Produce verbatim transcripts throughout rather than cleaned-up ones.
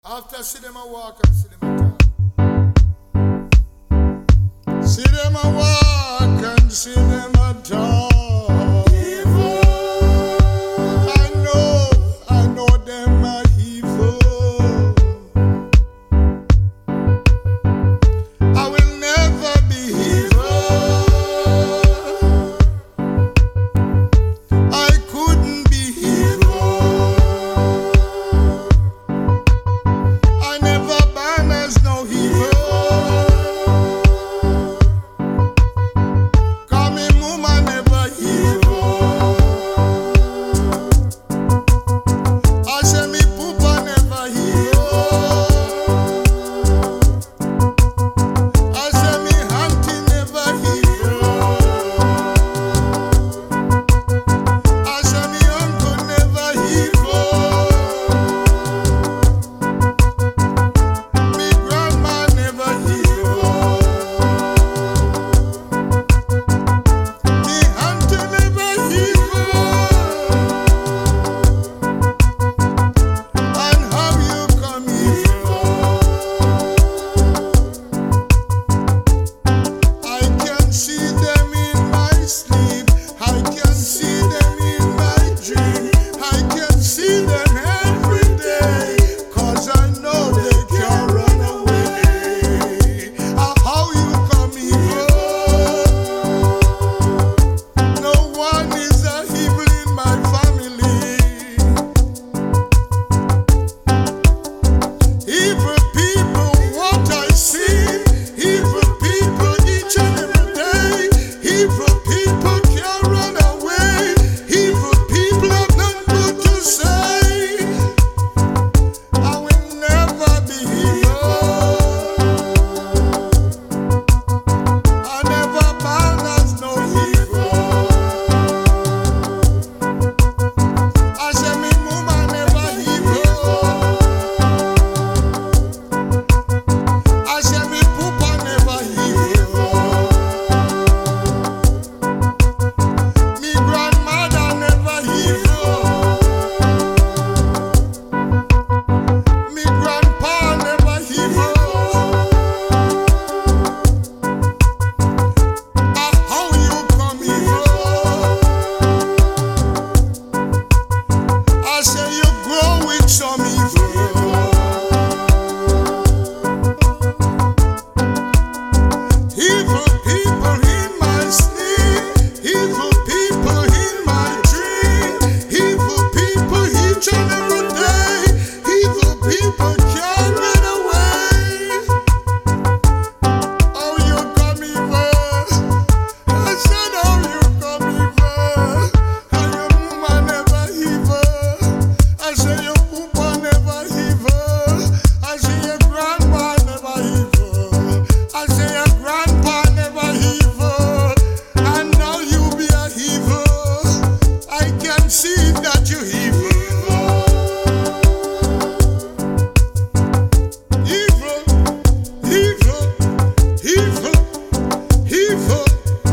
After see them a walk and see them a talk. See them a walk and see them a talk. Evil. I know, I know them are evil. I will never be evil. I couldn't be evil. I never ban as no evil. Call me mama, never evil. I say me poopa, never evil. I say me auntie, never evil. I say me uncle, never evil. Me grandma, never evil. Me auntie, never evil. And how you come evil? I can see them in my sleep. I can see them in my dream. I can see them every day. Cause I know they can't run away. Ah, how you come evil? No one is a evil in my family. Evil people, what I see. Evil people each and every day. Evil people can't run away. Evil people have nothing good to say. I will never be evil. I never balance no evil. I say me mama never evil. I say me poopa never evil. Me grandmother never evil. Me grandpa never evil. Ah, how you come evil? I say you grow with some evil. Evil people in my sleep. Evil people in my dream. Evil people each and every day. Evil people can't get away. Oh, you come evil. I said, oh, you come evil. And your mama never evil. I say your poopa never evil. I say your grandma never evil. I say your grandpa never evil. And now you be a evil. I can see that you evil. Evil, evil, evil, evil.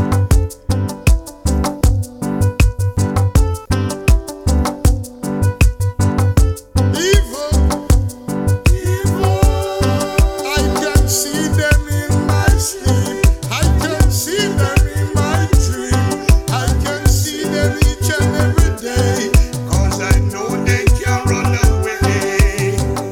Evil, evil. I can see them in my sleep. I can see them in my dream. I can see them each and every day. Cause I know they can't run away.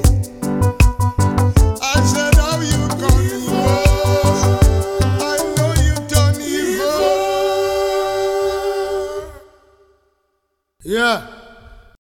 I said, how you come evil? I know you done evil. Yeah.